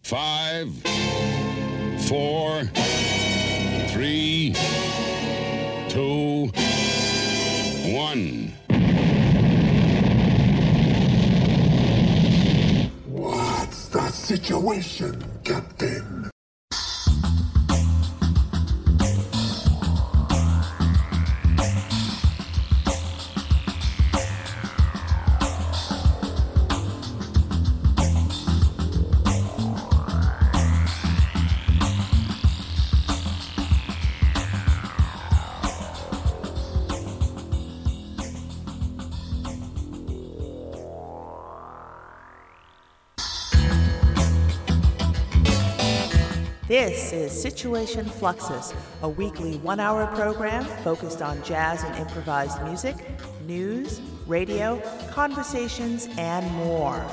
5, 4, 3, 2, 1. What's the situation, Captain? This is Situation Fluxus, a weekly one-hour program focused on jazz and improvised music, news, radio, conversations, and more.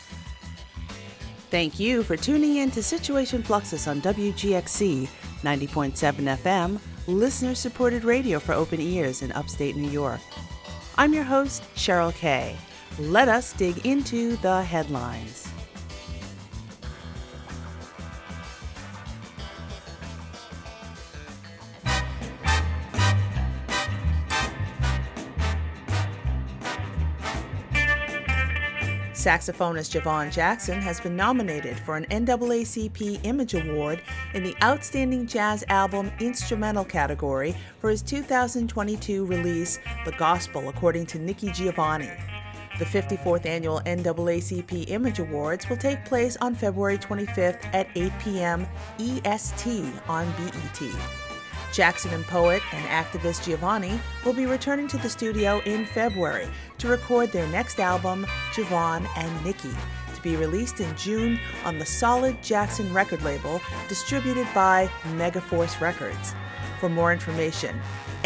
Thank you for tuning in to Situation Fluxus on WGXC 90.7 FM, listener-supported radio for open ears in upstate New York. I'm your host, Cheryl Kay. Let us dig into the headlines. Saxophonist Javon Jackson has been nominated for an NAACP Image Award in the Outstanding Jazz Album Instrumental category for his 2022 release, The Gospel According to Nikki Giovanni. The 54th Annual NAACP Image Awards will take place on February 25th at 8 p.m. EST on BET. Jackson and poet and activist Giovanni will be returning to the studio in February to record their next album, Javon and Nikki, to be released in June on the Solid Jackson record label, distributed by Megaforce Records. For more information,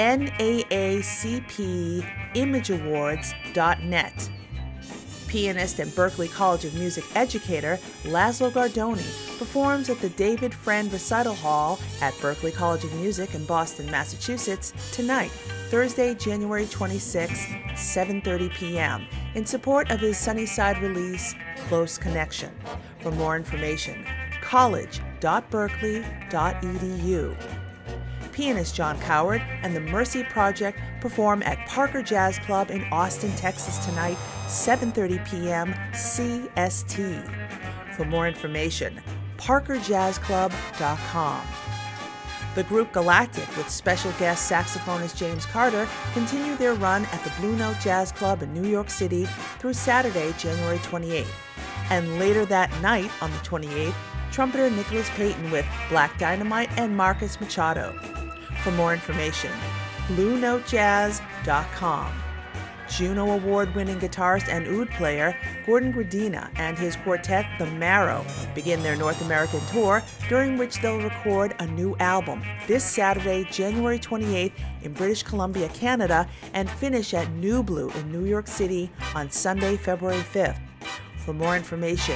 naacpimageawards.net. Pianist and Berklee College of Music educator Laszlo Gardoni performs at the David Friend Recital Hall at Berklee College of Music in Boston, Massachusetts tonight, Thursday, January 26, 7:30 p.m., in support of his Sunnyside release, Close Connection. For more information, college.berkeley.edu. Pianist John Coward and the Mercy Project perform at Parker Jazz Club in Austin, Texas tonight, 7:30 p.m. CST. For more information, parkerjazzclub.com. The group Galactic, with special guest saxophonist James Carter, continue their run at the Blue Note Jazz Club in New York City through Saturday, January 28th. And later that night, on the 28th, trumpeter Nicholas Payton with Black Dynamite and Marcus Machado. For more information, BlueNoteJazz.com. Juno Award-winning guitarist and oud player Gordon Gradina and his quartet, The Marrow, begin their North American tour, during which they'll record a new album this Saturday, January 28th in British Columbia, Canada, and finish at New Blue in New York City on Sunday, February 5th. For more information,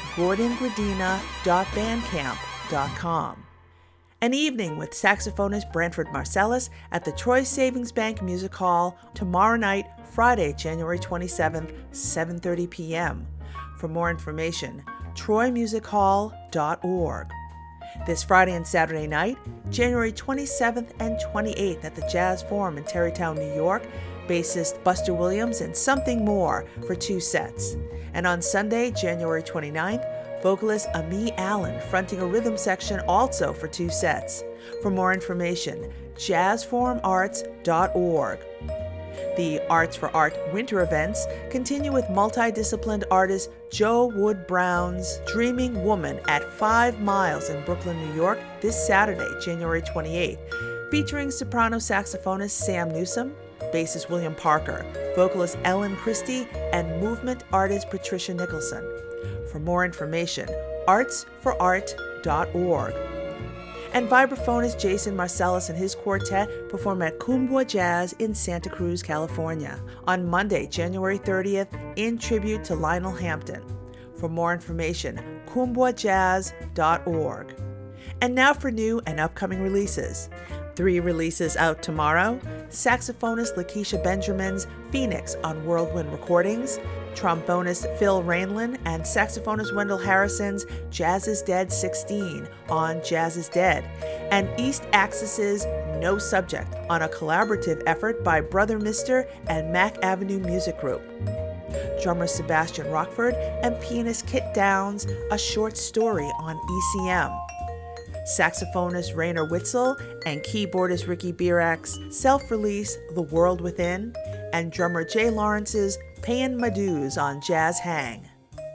GordonGradina.bandcamp.com. An evening with saxophonist Branford Marsalis at the Troy Savings Bank Music Hall tomorrow night, Friday, January 27th, 7:30 p.m. For more information, troymusichall.org. This Friday and Saturday night, January 27th and 28th at the Jazz Forum in Tarrytown, New York, bassist Buster Williams and Something More for 2 sets. And on Sunday, January 29th, vocalist Ami Allen fronting a rhythm section also for 2 sets. For more information, jazzforumarts.org. The Arts for Art winter events continue with multidisciplined artist Joe Wood Brown's Dreaming Woman at 5 Miles in Brooklyn, New York this Saturday, January 28th, featuring soprano saxophonist Sam Newsom, bassist William Parker, vocalist Ellen Christie, and movement artist Patricia Nicholson. For more information, artsforart.org. And vibraphonist Jason Marsalis and his quartet perform at Kumbwa Jazz in Santa Cruz, California, on Monday, January 30th, in tribute to Lionel Hampton. For more information, kumbwajazz.org. And now for new and upcoming releases. 3 releases out tomorrow: saxophonist Lakeisha Benjamin's Phoenix on Whirlwind Recordings, trombonist Phil Rainlin and saxophonist Wendell Harrison's Jazz is Dead 16 on Jazz is Dead, and East Axis's No Subject on a collaborative effort by Brother Mister and Mack Avenue Music Group. Drummer Sebastian Rockford and pianist Kit Downs, A Short Story on ECM. Saxophonist Rainer Witzel and keyboardist Ricky Birak's self-release The World Within, and drummer Jay Lawrence's Payin' My Dues on Jazz Hang.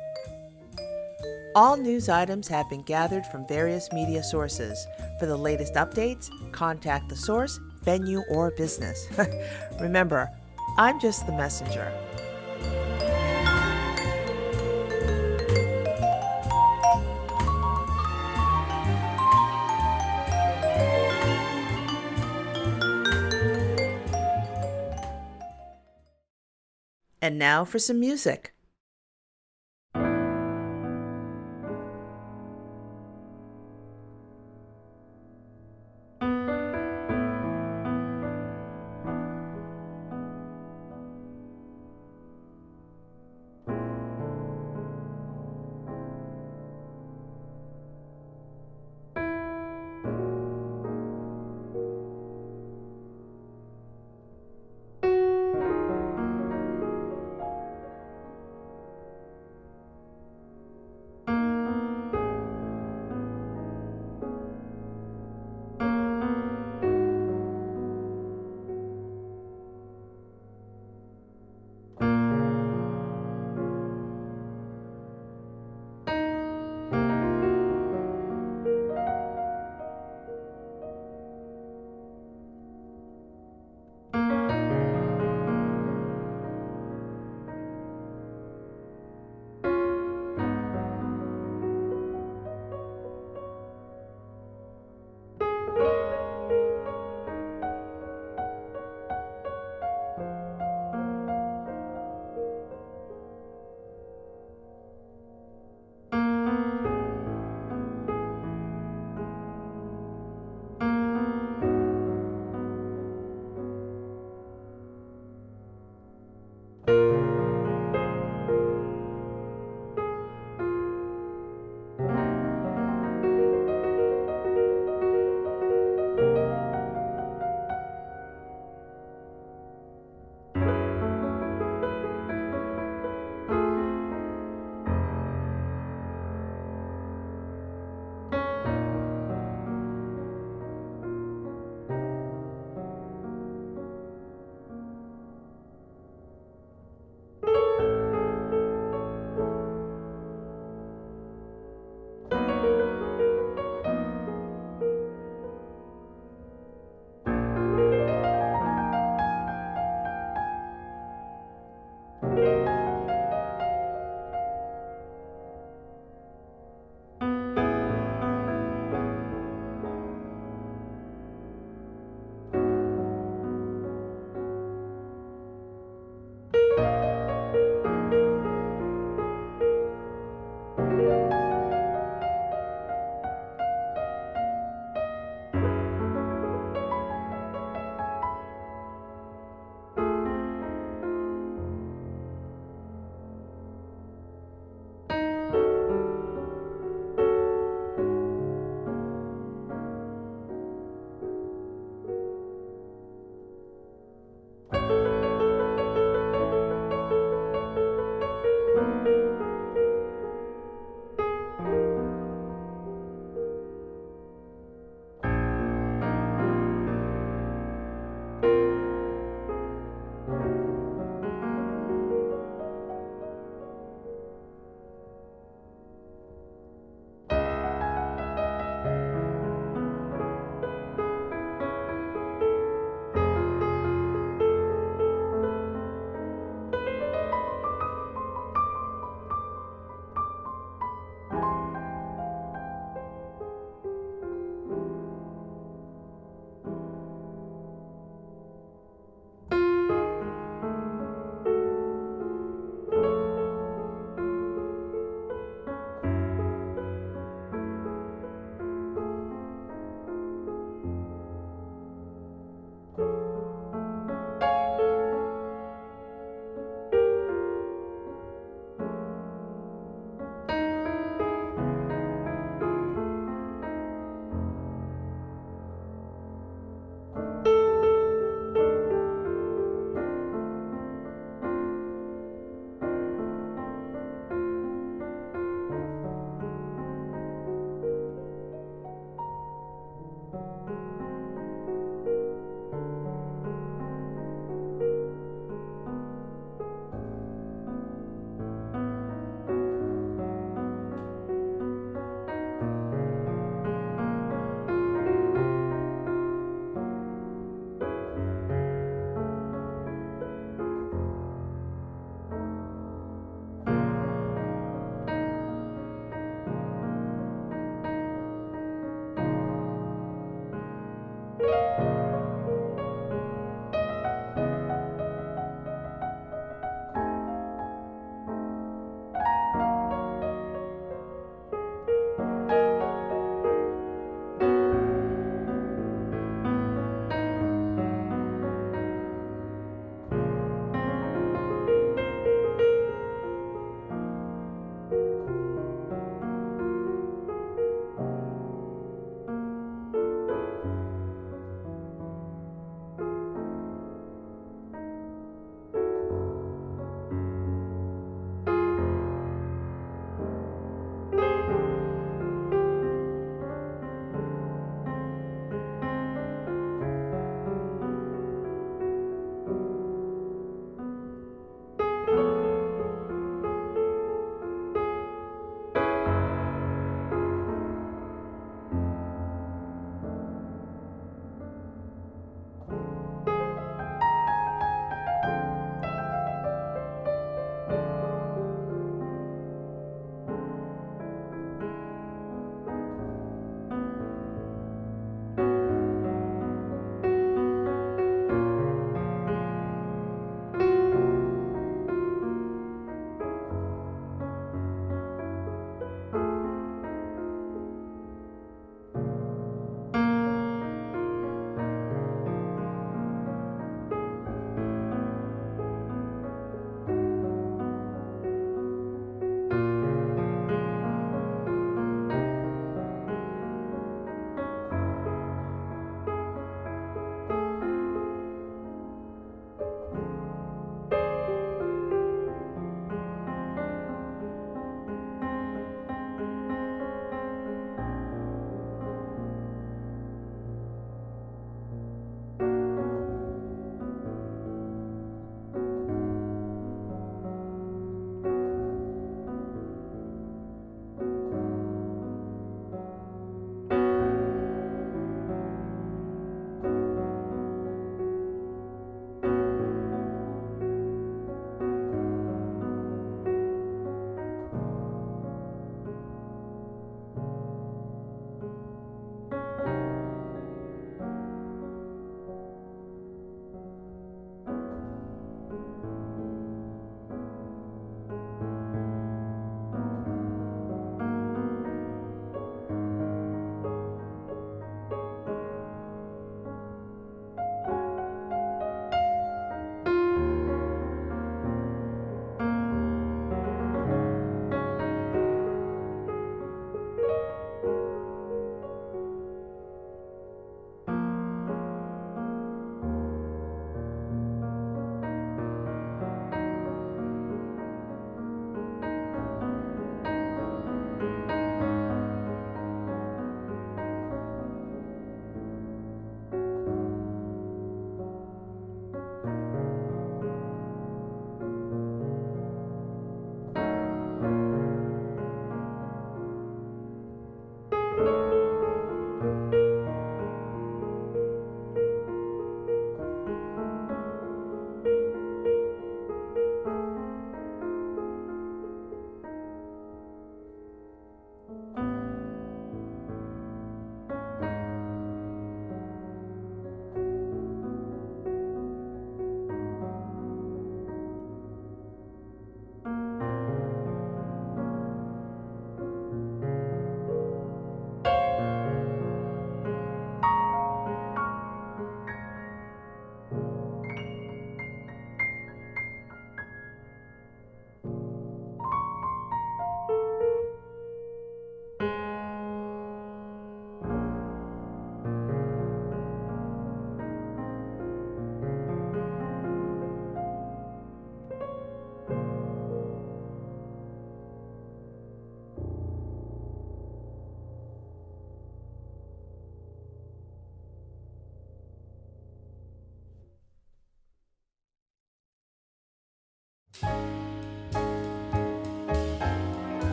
All news items have been gathered from various media sources. For the latest updates, contact the source, venue, or business. Remember, I'm just the messenger. And now for some music.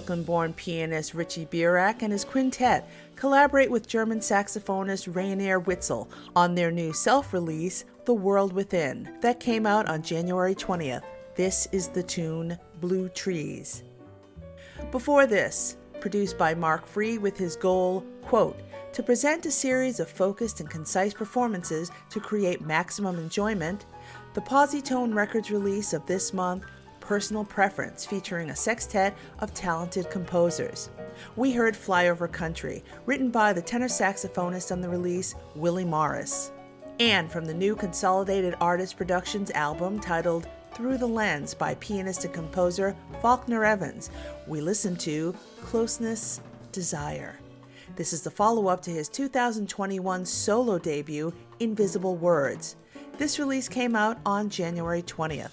Brooklyn-born pianist Richie Birak and his quintet collaborate with German saxophonist Rainer Witzel on their new self-release, The World Within, that came out on January 20th. This is the tune Blue Trees. Before this, produced by Mark Free with his goal, quote, to present a series of focused and concise performances to create maximum enjoyment, the Positone Records release of this month, Personal Preference, featuring a sextet of talented composers. We heard Flyover Country, written by the tenor saxophonist on the release, Willie Morris. And from the new Consolidated Artist Productions album titled Through the Lens by pianist and composer Faulkner Evans, we listened to Closeness, Desire. This is the follow-up to his 2021 solo debut, Invisible Words. This release came out on January 20th.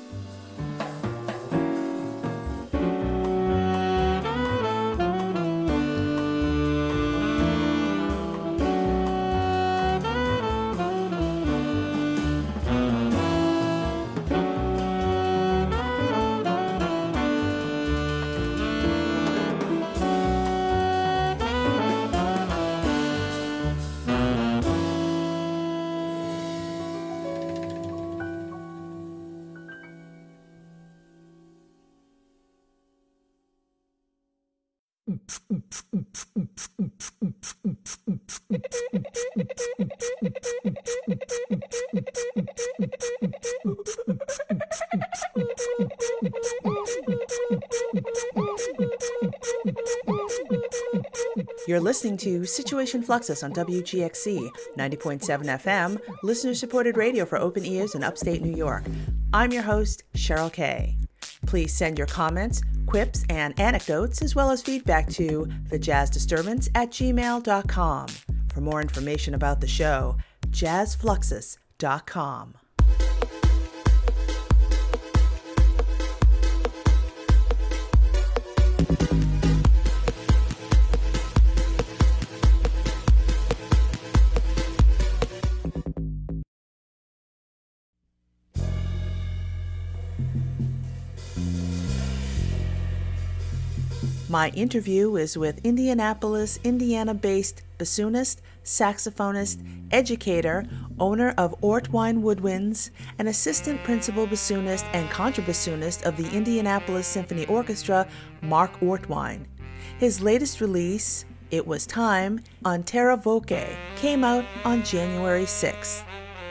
You're listening to Situation Fluxus on WGXC, 90.7 FM, listener-supported radio for open ears in upstate New York. I'm your host, Cheryl Kay. Please send your comments, quips, and anecdotes, as well as feedback to thejazzdisturbance@gmail.com. For more information about the show, jazzfluxus.com. My interview is with Indianapolis, Indiana-based bassoonist, saxophonist, educator, owner of Ortwine Woodwinds, and assistant principal bassoonist and contrabassoonist of the Indianapolis Symphony Orchestra, Mark Ortwine. His latest release, It Was Time, on Terra Voce, came out on January 6th.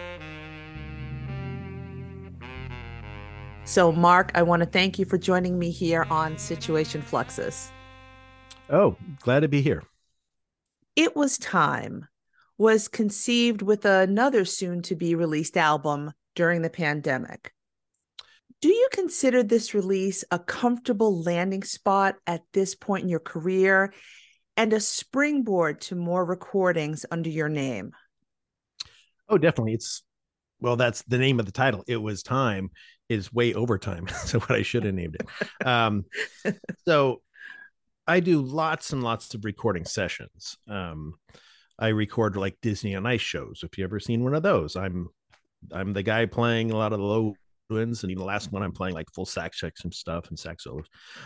So, Mark, I want to thank you for joining me here on Situation Fluxus. Oh, glad to be here. It Was Time was conceived with another soon-to-be-released album during the pandemic. Do you consider this release a comfortable landing spot at this point in your career and a springboard to more recordings under your name? Oh, definitely. Well, that's the name of the title. It Was Time is way over time. So what I should have named it. So I do lots and lots of recording sessions. I record like Disney on Ice shows. If you ever seen one of those, I'm the guy playing a lot of the low winds, and the last one I'm playing like full sax checks and stuff and sax solos,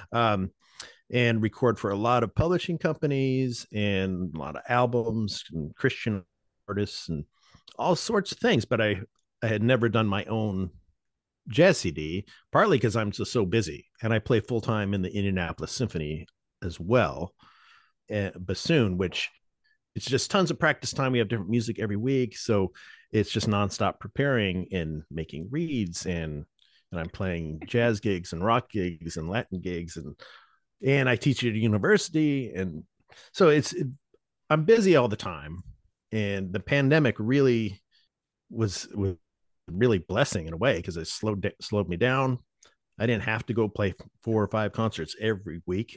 and record for a lot of publishing companies and a lot of albums and Christian artists and all sorts of things. But I had never done my own jazz CD, partly because I'm just so busy, and I play full time in the Indianapolis Symphony as well, bassoon, which it's just tons of practice time. We have different music every week, so it's just nonstop preparing and making reads, and I'm playing jazz gigs and rock gigs and Latin gigs, and I teach at a university, and so I'm busy all the time. And the pandemic really was really blessing in a way, because it slowed me down. I didn't have to go play 4 or 5 concerts every week.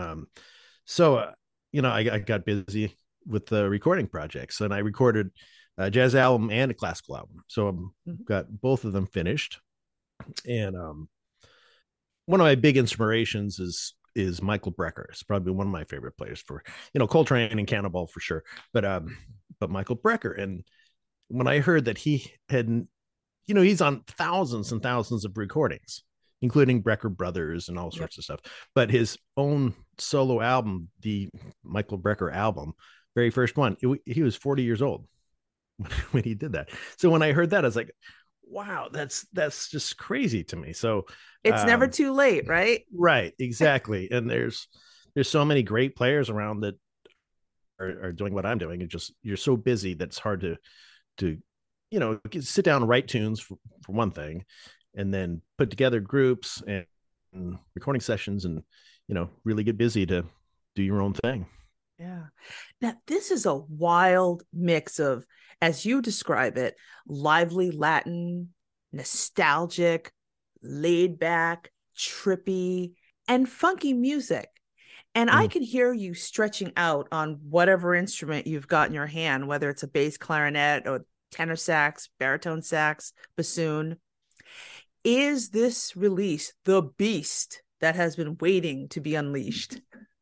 So I got busy with the recording projects, and I recorded a jazz album and a classical album. So I've got both of them finished. And one of my big inspirations is Michael Brecker. It's probably one of my favorite players, for Coltrane and Cannonball for sure, but Michael Brecker. And when I heard that he had, he's on thousands and thousands of recordings, including Brecker Brothers and all Yep. sorts of stuff. But his own solo album, the Michael Brecker album, very first one, he was 40 years old when he did that. So when I heard that, I was like, wow, that's just crazy to me. So It's never too late, right? right, exactly. And there's so many great players around that are doing what I'm doing. And just you're so busy that it's hard to sit down and write tunes for one thing, and then put together groups and recording sessions, and really get busy to do your own thing. Yeah. Now, this is a wild mix of, as you describe it, lively Latin, nostalgic, laid back, trippy, and funky music. And I can hear you stretching out on whatever instrument you've got in your hand, whether it's a bass clarinet or tenor sax, baritone sax, bassoon. Is this release the beast that has been waiting to be unleashed?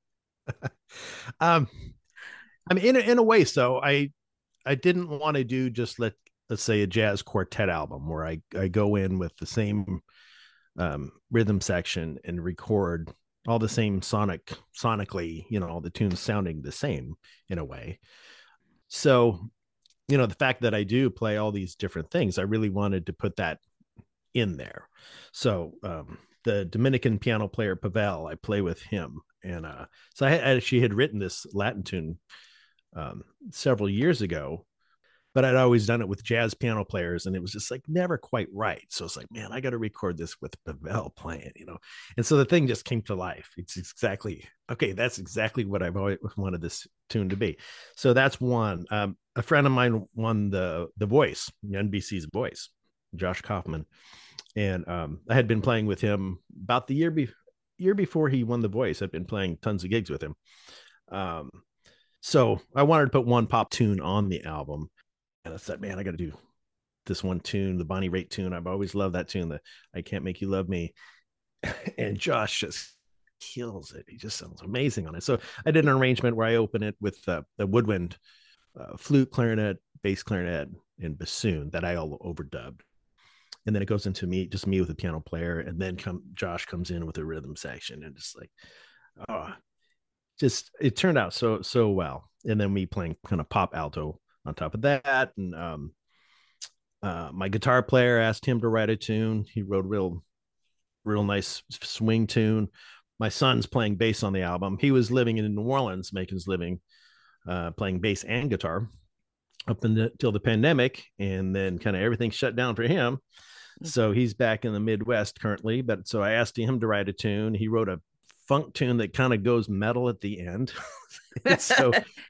I mean, in a way, so I didn't want to do just let's say a jazz quartet album where I go in with the same rhythm section and record all the same sonically, all the tunes sounding the same in a way. So, the fact that I do play all these different things, I really wanted to put that in there. So, the Dominican piano player Pavel, I play with him. And so I actually had written this Latin tune several years ago, but I'd always done it with jazz piano players, and it was just like never quite right. So it's like, man, I got to record this with Pavel playing, And so the thing just came to life. It's exactly, okay, that's exactly what I've always wanted this tune to be. So that's one. A friend of mine won the Voice, NBC's Voice, Josh Kaufman. And I had been playing with him about the year before he won the Voice. I'd been playing tons of gigs with him. So I wanted to put one pop tune on the album. And I said, man, I got to do this one tune, the Bonnie Raitt tune. I've always loved that tune, the I Can't Make You Love Me. And Josh just kills it. He just sounds amazing on it. So I did an arrangement where I open it with the woodwind, flute, clarinet, bass clarinet, and bassoon that I all overdubbed. And then it goes into me with a piano player. And then Josh comes in with a rhythm section, and just like, it turned out so well. And then me playing kind of pop alto on top of that. And my guitar player, asked him to write a tune. He wrote real nice swing tune. My son's playing bass on the album. He was living in New Orleans, making his living playing bass and guitar up until the pandemic, and then kind of everything shut down for him. So he's back in the Midwest currently. But so I asked him to write a tune. He wrote a funk tune that kind of goes metal at the end. So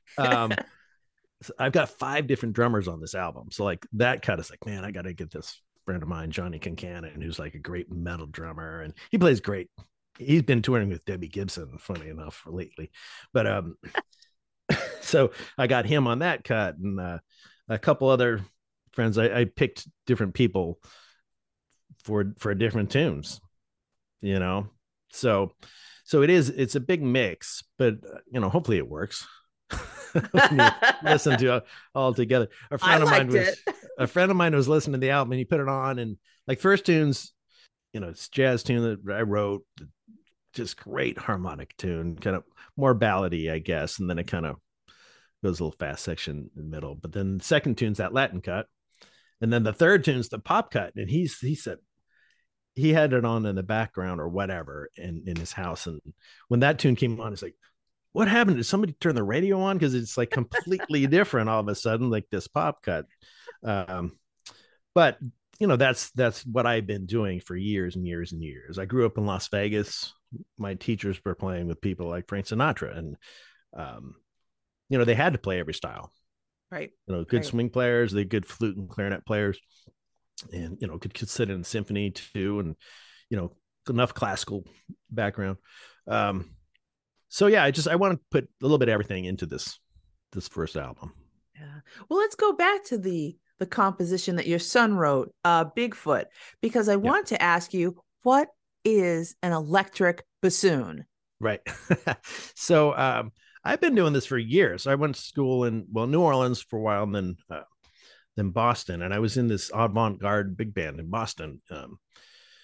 I've got 5 different drummers on this album. So like that kind of like, man, I got to get this friend of mine, Johnny Kincannon, who's like a great metal drummer, and he plays great. He's been touring with Debbie Gibson, funny enough, lately. But so I got him on that cut, and a couple other friends. I picked different people for different tunes, So it's a big mix, but hopefully it works. Listen to it all together. A friend of mine was listening to the album, and he put it on, and like first tunes, it's jazz tune that I wrote, just great harmonic tune, kind of more ballady, I guess, and then it kind of goes a little fast section in the middle. But then the second tune's that Latin cut, and then the third tune's the pop cut. And he said he had it on in the background or whatever in his house, and when that tune came on, it's like, what happened? Did somebody turn the radio on? Because it's like completely different all of a sudden, like this pop cut. But that's what I've been doing for years and years and years. I grew up in Las Vegas. My teachers were playing with people like Frank Sinatra, and they had to play every style. Right. Good swing players, they good flute and clarinet players, and could sit in symphony too, and enough classical background. So yeah, I want to put a little bit of everything into this first album. Yeah. Well, let's go back to the composition that your son wrote, Bigfoot, because I want to ask you, what is an electric bassoon? Right. So I've been doing this for years. I went to school in New Orleans for a while, and then Boston, and I was in this avant-garde big band in Boston.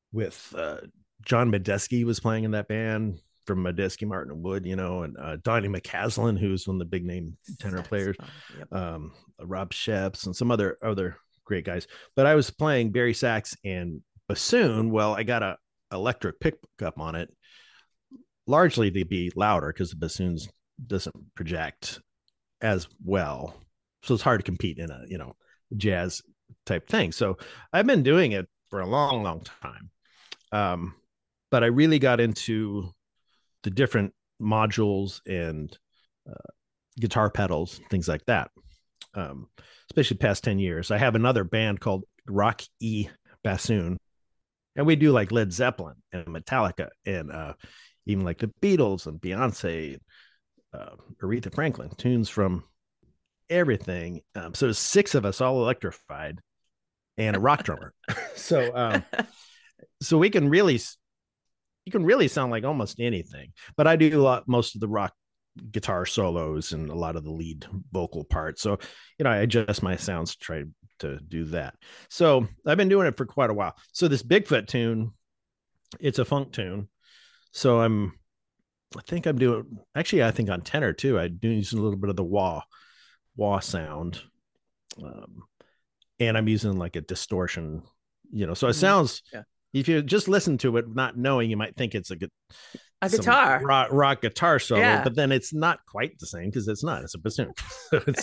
with John Medeski was playing in that band from Medeski, Martin and Wood, and Donnie McCaslin, who's one of the big name tenor players, yep. Rob Sheps and some other great guys. But I was playing Barry sax and bassoon. Well, I got a electric pickup on it, largely to be louder because the bassoons doesn't project as well. So it's hard to compete in a, jazz type thing. So I've been doing it for a long, long time. But I really got into the different modules and guitar pedals, things like that. Especially past 10 years. I have another band called Rock E Bassoon, and we do like Led Zeppelin and Metallica and even like the Beatles and Beyonce, Aretha Franklin, tunes from everything. So there's 6 of us all electrified and a rock drummer. So we can really sound like almost anything, but I do most of the rock guitar solos and a lot of the lead vocal parts. So, I adjust my sounds to try to do that. So I've been doing it for quite a while. So this Bigfoot tune, it's a funk tune. So I think on tenor too, I do use a little bit of the wah sound. And I'm using like a distortion, so it sounds, if you just listen to it, not knowing, you might think it's a guitar rock guitar solo, but then it's not quite the same because it's not. It's a bassoon. So it's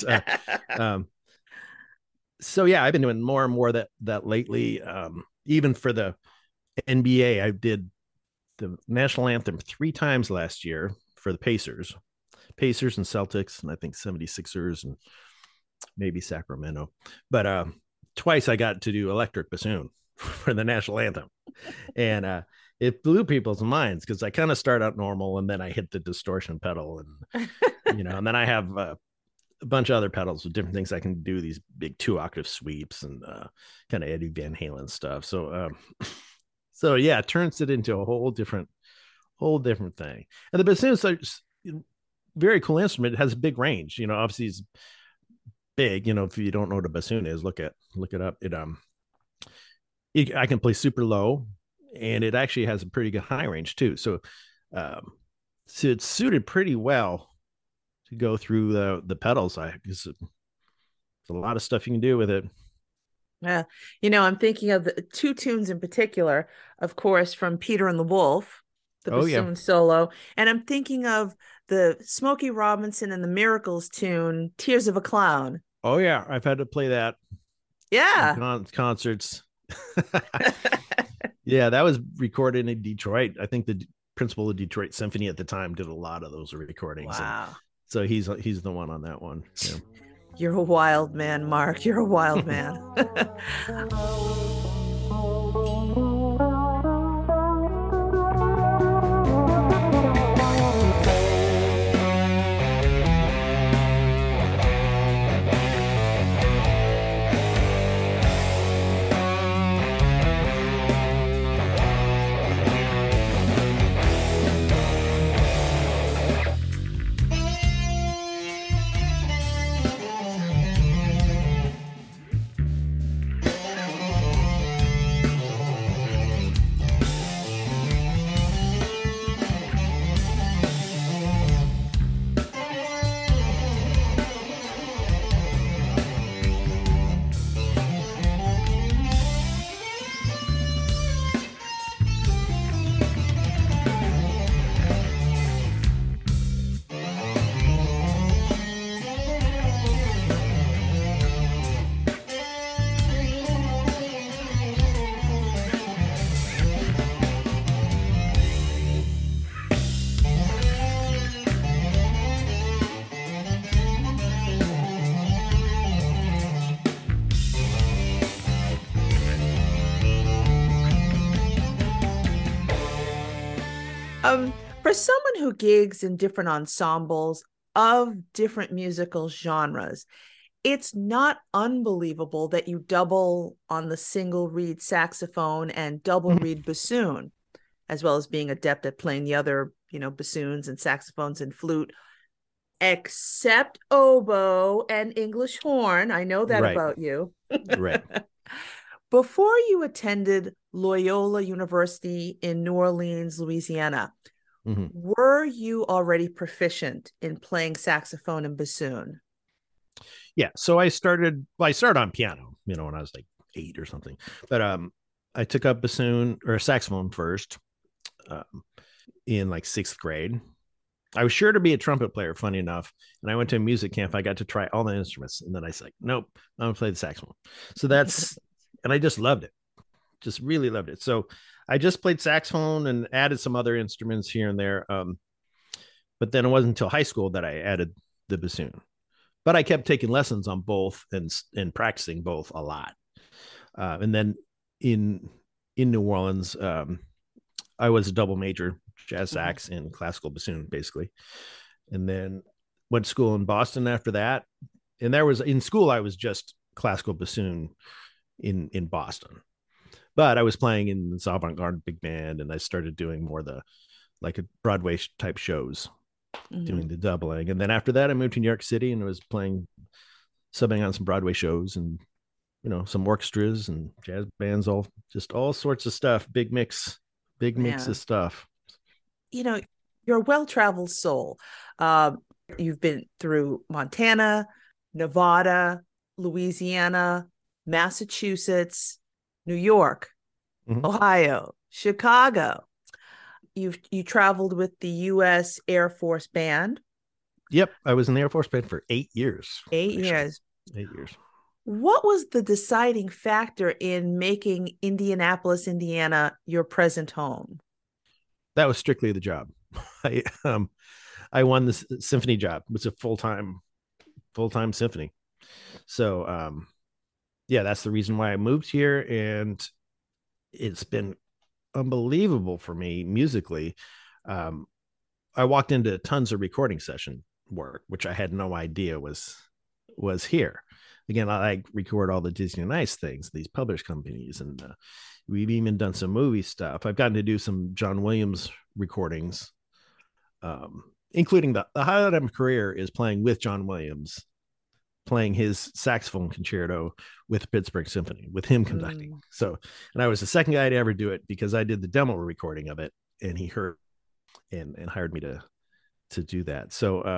I've been doing more and more that lately. Even for the NBA, I did the national anthem 3 times last year for the Pacers and Celtics, and I think 76ers and maybe Sacramento. But twice I got to do electric bassoon for the national anthem, and it blew people's minds because I kind of start out normal and then I hit the distortion pedal and and then I have a bunch of other pedals with different things I can do, these big 2-octave sweeps and kind of Eddie Van Halen stuff. So it turns it into a whole different thing. And the bassoon's a very cool instrument. It has a big range. Obviously it's big. If you don't know what a bassoon is, look it up. I can play super low, and it actually has a pretty good high range too. So it's suited pretty well to go through the pedals. There's a lot of stuff you can do with it. Yeah. I'm thinking of the 2 tunes in particular, of course, from Peter and the Wolf, the bassoon solo. And I'm thinking of the Smokey Robinson and the Miracles tune, Tears of a Clown. Oh yeah. I've had to play that. Yeah. Concerts. Yeah, that was recorded in Detroit. I think the principal of Detroit Symphony at the time did a lot of those recordings. Wow. So he's the one on that one. Yeah. You're a wild man, Mark. You're a wild man. For someone who gigs in different ensembles of different musical genres, it's not unbelievable that you double on the single reed saxophone and double reed bassoon, as well as being adept at playing the other, bassoons and saxophones and flute, except oboe and English horn. I know that about you. Right. Before you attended Loyola University in New Orleans, Louisiana, Mhm. were you already proficient in playing saxophone and bassoon? Yeah. So I started on piano, when I was like 8 or something. But I took up bassoon or saxophone first um, in like 6th grade. I was sure to be a trumpet player, funny enough. And I went to a music camp. I got to try all the instruments. And then I was like, nope, I'm going to play the saxophone. And I just loved it. Just really loved it. So I just played saxophone and added some other instruments here and there. But then it wasn't until high school that I added the bassoon. But I kept taking lessons on both and practicing both a lot. And then in in New Orleans, I was a double major, jazz Mhm. sax and classical bassoon, basically. And then went to school in Boston after that. And there was in school, I was just classical bassoon in Boston. But I was playing in the avant-garde big band, and I started doing more the like a Broadway type shows, doing Mhm. the doubling. And then after that, I moved to New York City and I was subbing on some Broadway shows and some orchestras and jazz bands, all sorts of stuff. Big mix of Man, stuff. you know, you're a well-traveled soul. Um, you've been through Montana, Nevada, Louisiana, Massachusetts, New York, Mhm. Ohio, Chicago. You traveled with the U.S. Air Force Band Yep, I was in the Air Force Band for 8 years, actually. eight years. 8 years. What was the deciding factor in making Indianapolis, Indiana, your present home? That was strictly the job. I um I won this symphony job. It was a full time symphony. So yeah, that's the reason why I moved here, and it's been unbelievable for me musically. Um, I walked into tons of recording session work, which I had no idea was here. Again, I like record all the Disney on Ice things, these published companies, and we've even done some movie stuff. I've gotten to do some John Williams recordings, including the highlight of my career is playing with John Williams, playing his saxophone concerto with Pittsburgh Symphony, with him conducting. Mm. So, and I was the second guy to ever do it because I did the demo recording of it, and he heard and hired me to do that.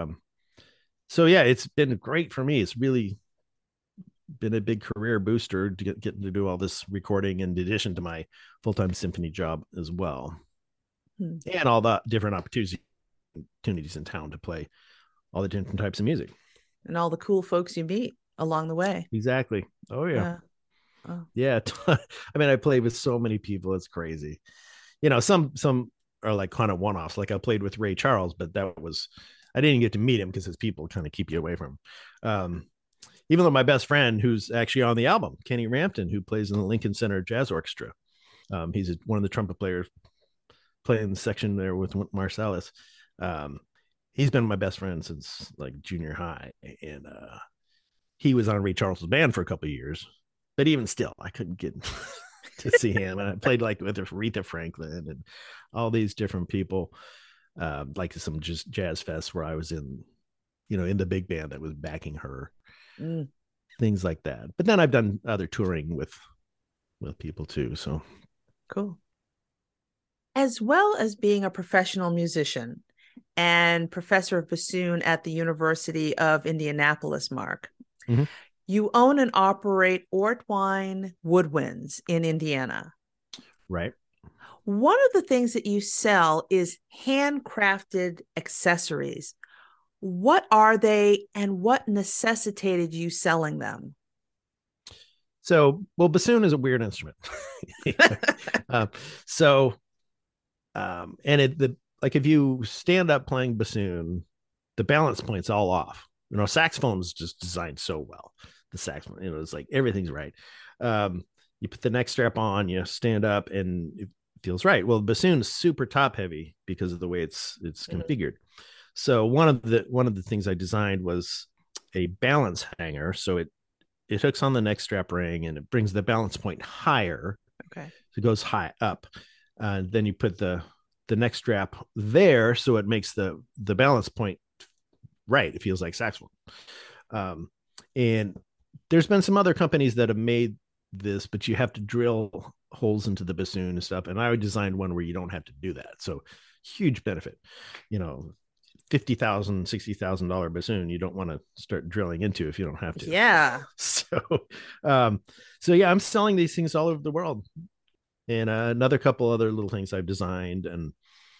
So yeah, it's been great for me. It's really been a big career booster to getting to do all this recording in addition to my full-time symphony job as well, Hmm. and all the different opportunities in town to play all the different types of music. And all the cool folks you meet along the way. Exactly. Oh yeah. Yeah. Oh. Yeah. I mean, I played with so many people. It's crazy. Some are like kind of one-offs. Like I played with Ray Charles, but I didn't get to meet him because his people kind of keep you away from him. Even though my best friend, who's actually on the album, Kenny Rampton, who plays in the Lincoln Center Jazz Orchestra, he's one of the trumpet players playing the section there with Marsalis. Um, he's been my best friend since like junior high, and he was on Ray Charles's band for a couple of years. But even still, I couldn't get to see him. And I played like with Aretha Franklin and all these different people, like some just jazz fest where I was in the big band that was backing her, Mm, things like that. But then I've done other touring with people too. So cool. As well as being a professional musician and professor of bassoon at the University of Indianapolis, Mark, mhm. you own and operate Ortwine Woodwinds in Indiana. Right. One of the things that you sell is handcrafted accessories. What are they and what necessitated you selling them? So, well, bassoon is a weird instrument. um, so, and like if you stand up playing bassoon, the balance point's all off. Saxophone is just designed so well. The saxophone, it's like everything's right. You put the neck strap on, you stand up, and it feels right. Well, the bassoon is super top heavy because of the way it's Mhm. configured. So one of the things I designed was a balance hanger. So it hooks on the neck strap ring and it brings the balance point higher. Okay. So it goes high up. Then you put the neck strap there, so it makes the balance point right. It feels like saxophone. And there's been some other companies that have made this, but you have to drill holes into the bassoon and stuff. And I designed one where you don't have to do that. So huge benefit, $50,000, $60,000 bassoon, you don't want to start drilling into if you don't have to. Yeah. So yeah, I'm selling these things all over the world, and another couple other little things I've designed. And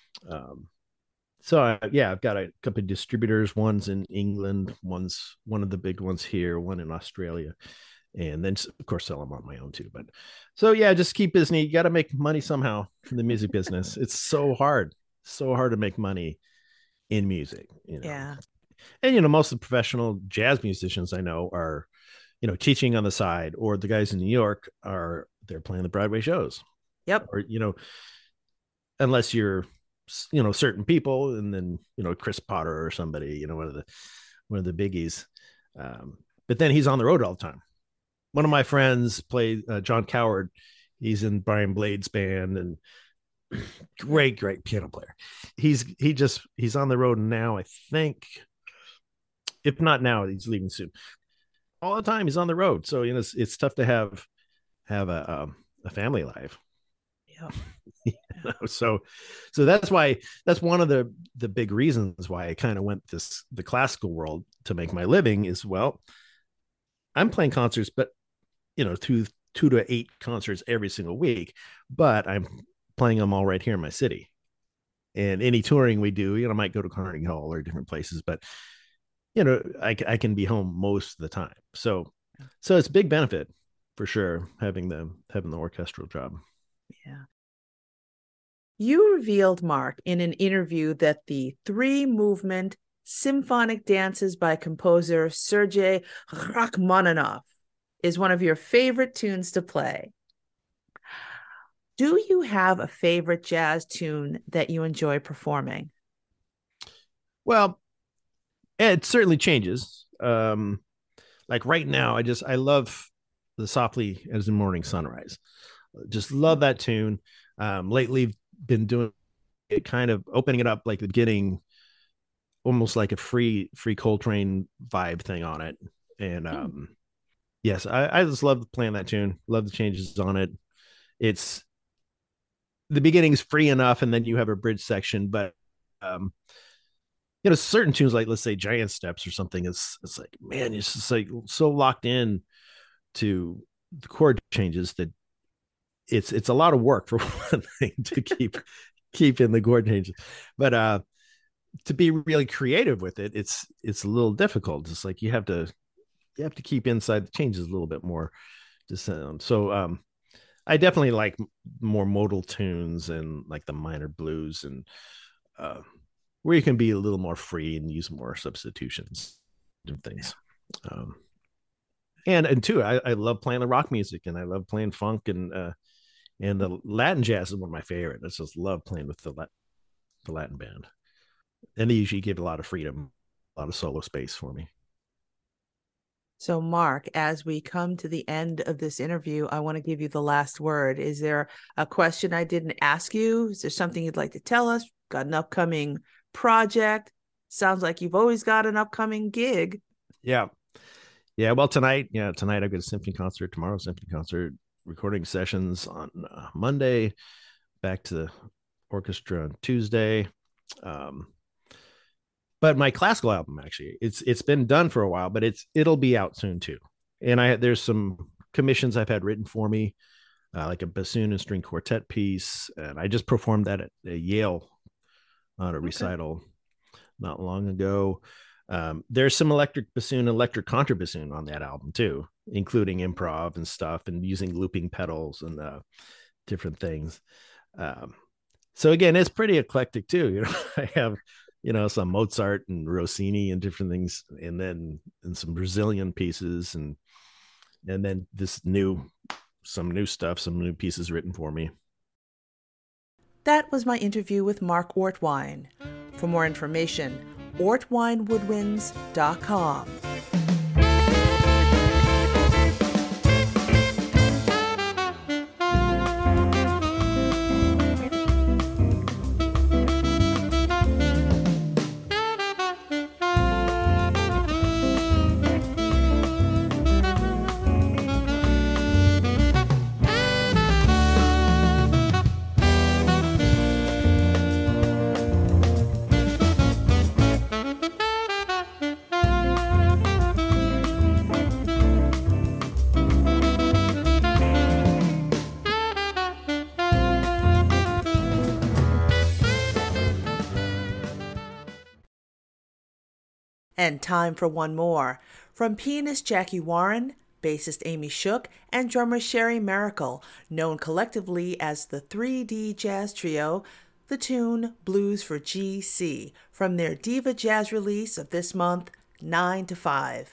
I've got a couple of distributors. One's in England, one of the big ones here, one in Australia, and then of course sell them on my own too. But just keep busy. You got to make money somehow from the music business. It's so hard to make money in music. Yeah. And most of the professional jazz musicians I know are teaching on the side, or the guys in New York they're playing the Broadway shows. Yep. Or unless you're certain people, and then Chris Potter or somebody, one of the biggies, but then he's on the road all the time. One of my friends played John Coward. He's in Brian Blade's band, and great piano player. He's on the road now. I think, if not now, he's leaving soon. All the time he's on the road, so it's tough to have a family life. Yeah. So that's one of the big reasons why I kind of went the classical world to make my living. Is, well, I'm playing concerts, but 2 to 8 concerts every single week, but I'm playing them all right here in my city. And any touring we do, I might go to Carnegie Hall or different places, but I can be home most of the time. So it's a big benefit for sure, having the orchestral job. Yeah. You revealed, Mark, in an interview that the 3-movement symphonic dances by composer Sergei Rachmaninoff is one of your favorite tunes to play. Do you have a favorite jazz tune that you enjoy performing? Well, it certainly changes. Like right now, I love the Softly as the Morning Sunrise. Just love that tune. Lately been doing it, kind of opening it up, like the beginning, almost like a free Coltrane vibe thing on it. And yes, I just love playing that tune. Love the changes on it. It's the beginning's free enough, and then you have a bridge section, but certain tunes, like let's say Giant Steps or something, it's like, man, it's just like so locked in to the chord changes that it's a lot of work, for one thing, to keep in the chord changes. But to be really creative with it, it's a little difficult. It's like you have to keep inside the changes a little bit more to sound. So I definitely like more modal tunes and like the minor blues, and where you can be a little more free and use more substitutions and things. And too, I love playing the rock music, and I love playing funk, and the Latin jazz is one of my favorite. I just love playing with the Latin band, and they usually give a lot of freedom, a lot of solo space for me. So, Mark, as we come to the end of this interview, I want to give you the last word. Is there a question I didn't ask you? Is there something you'd like to tell us? Got an upcoming project? Sounds like you've always got an upcoming gig. Yeah. Well, tonight I've got a symphony concert. Tomorrow, symphony concert. Recording sessions on Monday. Back to the orchestra on Tuesday. But my classical album, actually, it's been done for a while, but it'll be out soon too. And there's some commissions I've had written for me, like a bassoon and string quartet piece, and I just performed that at Yale on a recital not long ago. There's some electric bassoon, electric contrabassoon on that album too, including improv and stuff, and using looping pedals and different things. So again, it's pretty eclectic too. I have some Mozart and Rossini and different things, and some Brazilian pieces, and then some new stuff, some new pieces written for me. That was my interview with Mark Ortwine. For more information, ortwinewoodwinds.com. And time for one more. From pianist Jackie Warren, bassist Amy Shook, and drummer Sherry Miracle, known collectively as the 3D Jazz Trio, the tune Blues for GC, from their Diva Jazz release of this month, 9 to 5.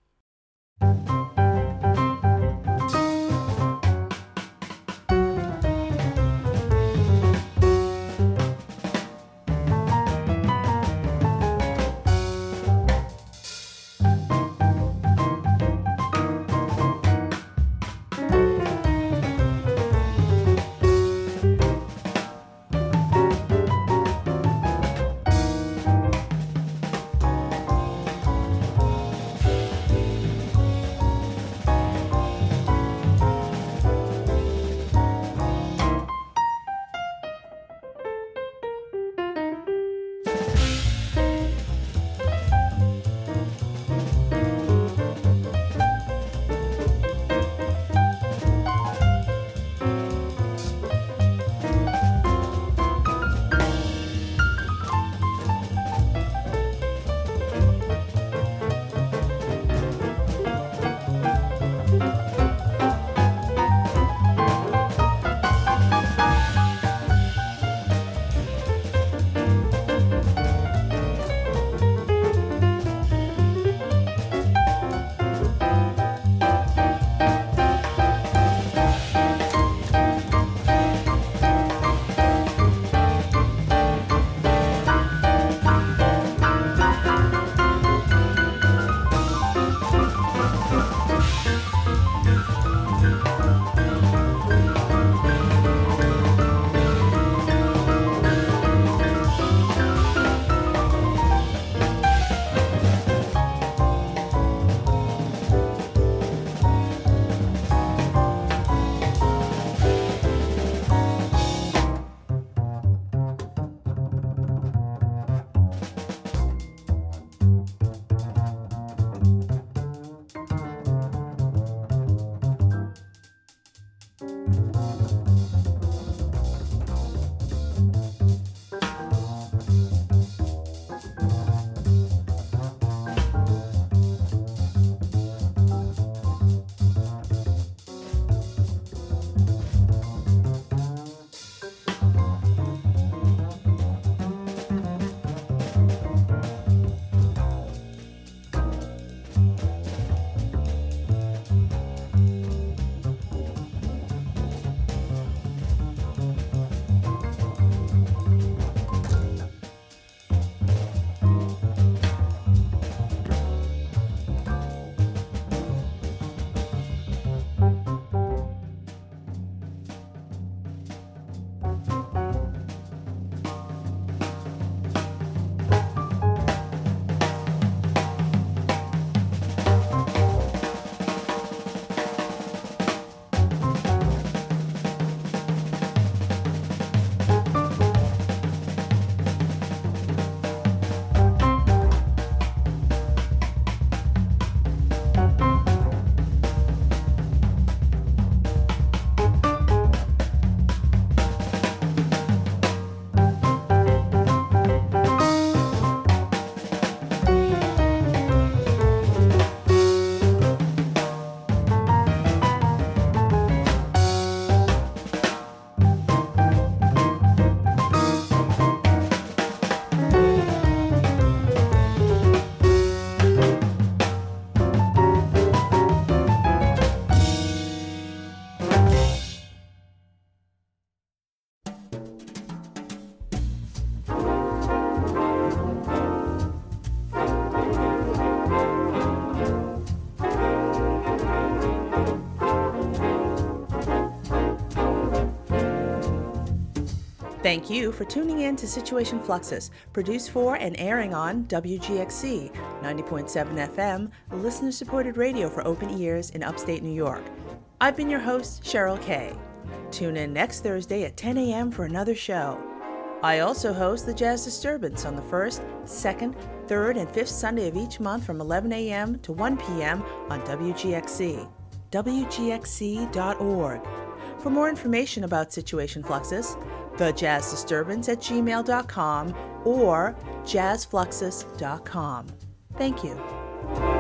Thank you for tuning in to Situation Fluxus, produced for and airing on WGXC 90.7 FM, listener-supported radio for open ears in upstate New York. I've been your host, Cheryl Kay. Tune in next Thursday at 10 a.m. for another show. I also host the Jazz Disturbance on the 1st, 2nd, 3rd, and 5th Sunday of each month from 11 a.m. to 1 p.m. on WGXC, WGXC.org. For more information about Situation Fluxus, thejazzdisturbance@gmail.com or jazzfluxus.com. Thank you.